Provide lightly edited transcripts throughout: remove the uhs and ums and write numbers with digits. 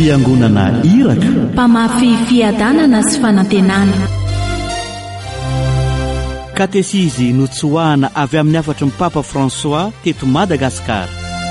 fiangonana iraka, mpamafy fiadanana sy fanantenana. katesizy notsoahana avy amin'ny afatry ny Papa François teto Madagasikara.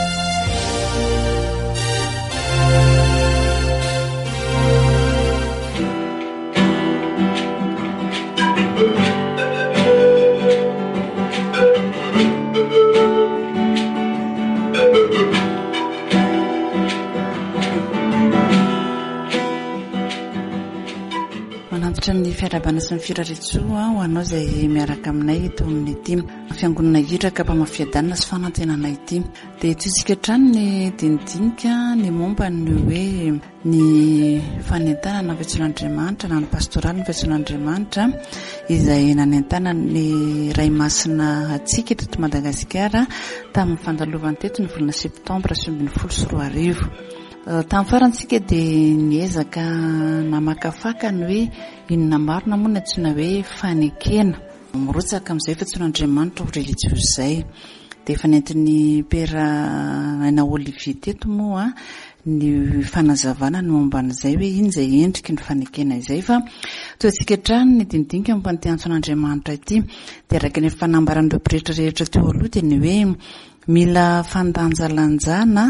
Ny fiarabana sy ny firaretsoa ho anao izay miaraka aminay eto amin'ny ity fiangonana iraka mpamafiadanana sy fanantenana ity. Dia tsitsika trano ny dindinika ny momba ny hoe ny fanentanana ny fiantsoan'Andriamanitra na ny pastoraly ny fiantsoan'Andriamanitra izay nanentana ny ray masina atsika eto Madagasikara tamin'ny fandalovany teto ny volana septambra 2024. Tamin'ny farantsika dia niezaka namakafaka ny hoe inona marina moa ny antsoina hoe fanekena mirotsaka amin'izay fiantsoan'Andriamanitra ho relijiosy izay. Dia efa nentin'ny pera aina Olivier teto moa ny fanazavana ny momban'izay hoe iny izay endriky ny fanekena izay. Fa toantsika trano ny dindinika momba ny fiantsoan'Andriamanitra ity dia araka ny fanambaran'ireo mpirehetra rehetra teo aloha dia ny hoe mila fandanjalanjana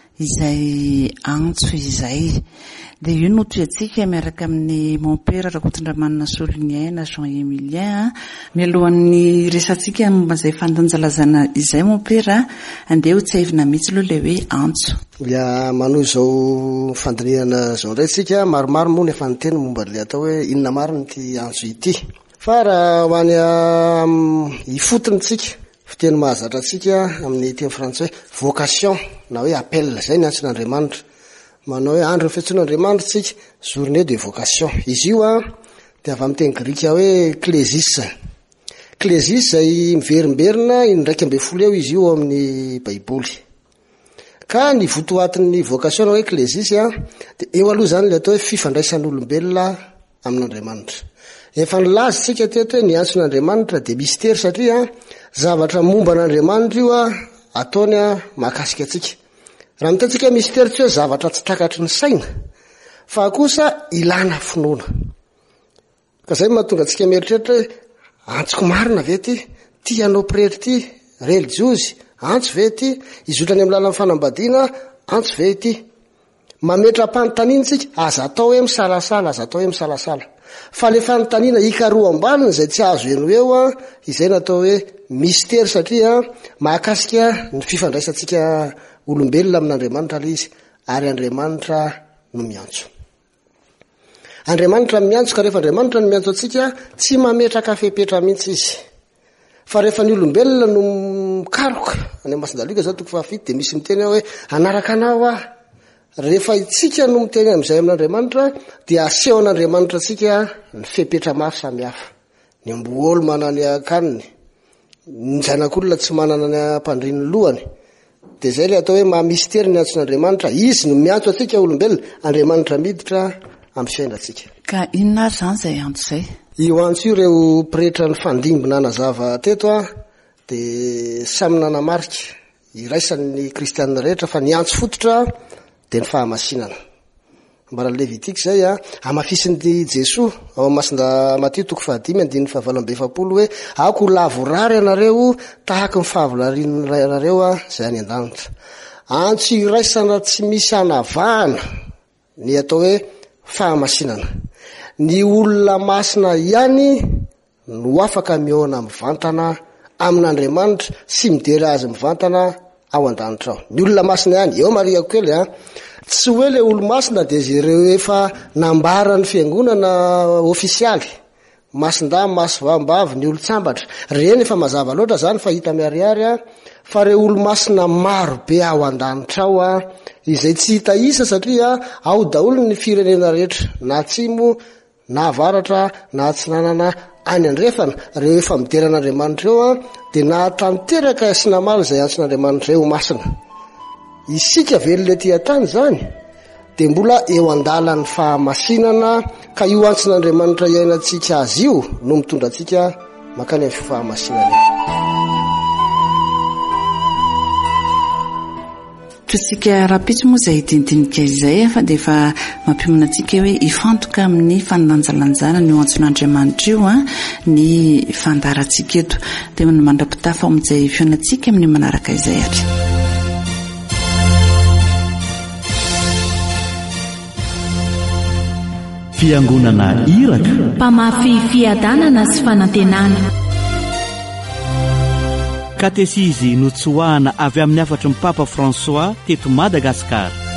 izay antso izay. Dia io no toantsika miaraka amin'ny mompera Rakotondramanina Solignien Jean Emilien mialohan'ny resantsika momba izay fandanjalazana izay mompera andeha ho tsaivina mihitsy aloha ilay hoe antso. Ya manao izao fandalinana izao indray tsika maromaro moa ny efa niteny momba le atao hoe inona marina ity antso ity. Fa raha ho any ifotony tsika fiteny mahazatra tsika amin'ny teny frantsay vocation na hoe appel zay ny antson'Andriamanitra. Manao hoe andro fiantsoan'Andriamanitra tsika journée de vocation. Izy io dia avy amin'ny teny grika hoe klesis. Klesis zay miverimberina 112 eo izy io amin'ny baiboly. Ka ny votoatin'ny vocation hoe klesis dia eo aloha zany le atao hoe fifandraisan'olombelona amin'Andriamanitra. Efa nilaza tsika teto hoe ny antson'Andriamanitra dia mystère satria zavatra momba an'Andriamanitra io ataony mahakasika atsika. Raha mitatsika mystère tsy hoe zavatra tsy takatry ny saina fa kosa ilana finoana. Ka zay mahatonga antsika mieritreritra hoe antsoko marina ve ty anao pretra ty religiozy antso ve ty izotrany amin'ny lalan'ny fanambadiana antso ve ty mametra panontaniana tsika aza atao hoe misalasala aza atao hoe misalasala. Fa le fanontaniana ikaroa ambaniny izay tsy azo eno eo izay natao hoe mystère satria mahakasika ny fifandraisantsika olombelona amin'Andriamanitra le izy ary Andriamanitra no miantso. Andriamanitra miantso ka rehefa Andriamanitra no miantso atsika tsy mametraka fepetra mihitsy izy. Fa rehefa ny olombelona no mikaroka any Masindalika zao toko fafito dia misy miteny hoe anaraka anao rehefa itsika no miteny amin'izay amin'Andriamanitra dia aseho an'Andriamanitra atsika ny fepetra maro samihafa. Ny amboolo manany akaniny, ny zanak'olona tsy manana ny ampandrin'ny lohany. Dia zay le atao hoe maha-mystère ny antson'Andriamanitra. Izy no miantso atsika olombelona, Andriamanitra miditra amin'ny fiainantsika. Ka inona ary zany izay antso izay? Io antso io ireo pretra ny fandimbina nazava teto dia samy nanamarika iraisan'ny kristianina rehetra fa ny antso fototra dia ny fahamasinana. Mbara Levitika zay amafisin'ny Jesoa ao Masinda Matio toko 5:7 hoe ako lavorary anareo tahaka ny fahavolarianareo zay any an-danitra. Antso iraisana tsy misy anavahana ny atao hoe fahamasinana. Ny olona masina ihany no afaka miona mivantana amin'Andriamanitra sy midera azy mivantana ao an-danitra ao. Ny olona masina ihany eo Maria kely tsy hoe le olo masina dia ireo efa nambara ny fiangonana ofisialy masinda masovambavy ny olo tsambatra reny efa mazava loatra zany fa hita miariary fa reo olo masina maro be ao an-danitra ao izay tsy hita isa satria ao daholo ny firenena rehetra na atsimo na avaratra na atsinanana any andrefana reo efa mideran'Andriamanitra eo dia nahatanteraka sy namaly izay antson'Andriamanitra eo masina. Isika velona ty atany zany dia mbola eo andalan'ny fahamasinana ka io antson'Andriamanitra iainantsika azy io no mitondra antsika makany amin'ny fahamasinana. totsika rapitsy moa izay dinidinika izay fa dia efa mampionana antsika hoe ifantoka amin'ny fandanjalanjana ny eo antson'Andriamanitra io ny fandarantsika eto dia ny mandrapitafa amin'izay fionantsika amin'ny manaraka izay atra. Fiangonana Iraka, mpamafy fiadanana sy fanantenana. Katesizy notsoahana avy amin'ny afatry ny Papa François teto Madagasikara.